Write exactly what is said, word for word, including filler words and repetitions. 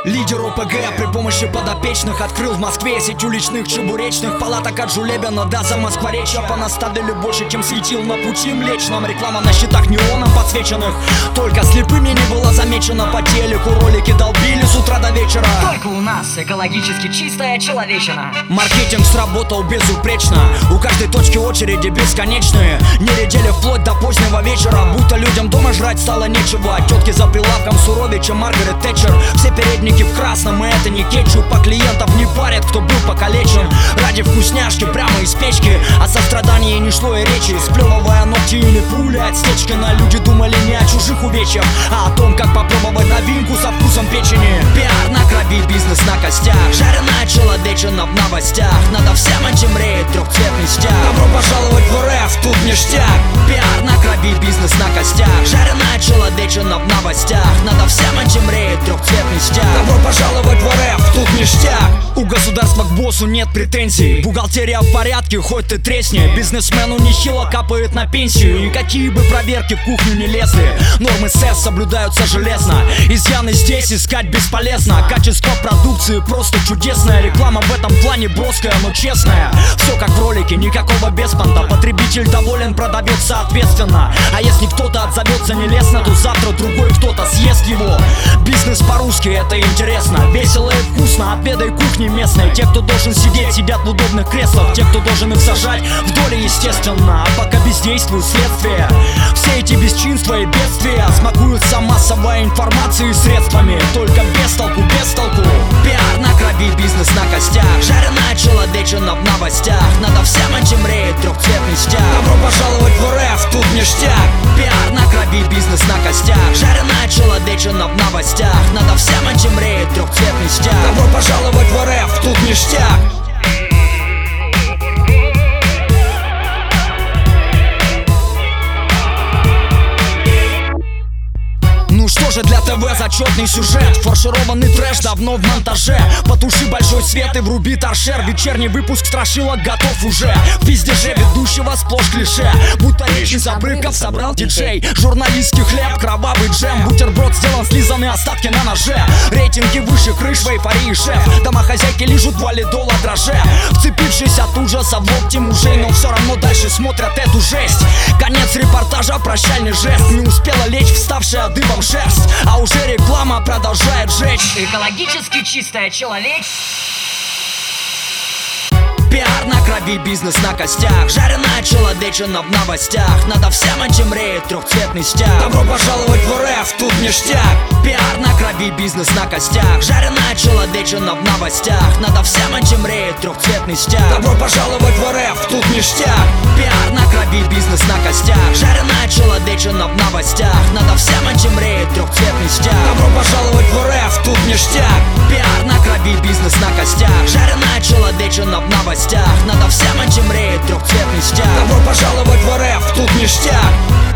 Лидер ОПГ при помощи подопечных открыл в Москве сеть уличных чебуречных палаток от Жулебина до Замоскворечья. Понаставили больше, чем светил на пути Млечном. Реклама на щитах неоном подсвеченных, только слепыми не было замечено. По телеку ролики долбили с утра до вечера. Только у нас экологически чистая человечина. Маркетинг сработал безупречно, у каждой точки очереди бесконечные. Нередели вплоть до позднего вечера, будто людям дома жрать стало нечего. Тетки за прилавком суровее, чем Маргарет Тэтчер. Все передники в красном, и это не кетчуп. А клиентов не парят, кто был покалечен ради вкусняшки прямо из печки. О сострадании не шло и речи, сплевывая ногти или пули от Стечкина. Люди думали не о чужих увечьях, а о том, как попробовать новинку со вкусом печени. Пиар на крови, бизнес на костях, жареная человечина в новостях. Надо всем этим реет трехцветный стяг. Добро пожаловать в РФ, тут ништяк. Пиар на крови, бизнес на костях, жареная человечина в новостях. Надо всем этим реет трехцветный стяг. Добро пожаловать в РФ, тут ништяк. У государства к боссу нет претензий, бухгалтерия в порядке, хоть ты тресни. Бизнесмену нехило капает на пенсию, и какие бы проверки в кухню не лезли, нормы СЭС соблюдаются железно. Изъяны здесь искать бесполезно. Качество продукции просто чудесное. Реклама в этом плане броская, но честная. Все как в ролике, никакого беспонта. Потребитель доволен, продавец соответственно. А если кто-то отзовется нелестно, то завтра другой кто-то съест его. Бизнес по-русски, это интересно, весело и вкусно. Отведай кухни местной. Те, кто должен сидеть, сидят в удобных креслах. Те, кто должен их сажать, в доле естественно. А пока бездействует следствие, все эти бесчинства и бедствия смакуются массовой информацией средствами. Только без толку, без толку. Пиар на крови, бизнес на костях, жареная человечина в новостях. Надо всем этим реет трехцветный стяг. Добро пожаловать в РФ, тут ништяк. Пиар на крови, бизнес на костях, жареная человечина в новостях. Надо всем этим реет трехцветный стяг. Добро пожаловать в РФ, тут ништяк. Ну что же, для ТВ зачетный сюжет, фаршированный трэш давно в монтаже. Потуши большой свет и вруби торшер. Вечерний выпуск страшилок готов уже. В пиздеже ведущего сплошь клише, будто речь из обрывков собрал диджей. Журналистский хлеб, кровавый джем, бутерброд сделан, слизанные остатки на ноже. Рейтинги выше крыш, в эйфории шеф. Домохозяйки лижут валидол от дрожжа, вцепившись от ужаса в локти мужей, но все равно дальше смотрят эту жесть. Конец репортажа, прощальный жест. Не успела лечь вставшая дыбом шерсть, а уже реклама продолжает жечь. Экологически чистая человечина. Пиар на крови, бизнес на костях, жареная человечина в новостях. Надо всем этим реет трехцветный стяг. Добро пожаловать в РФ, тут ништяк. Пиар на крови, бизнес на костях, жареная человечина в новостях. Надо всем этим реет трехцветный стяг. Добро пожаловать в РФ, тут ништяк. Пиар на крови, бизнес на костях, жареная человечина в новостях. Надо всем этим реет трехцветный стяг. Добро пожаловать в РФ, тут ништяк. Пиар на крови, бизнес на костях, жареная человечина в новостях. Надо всем этим реет трехцветный стяг. Добро пожаловать в РФ, тут ништяк.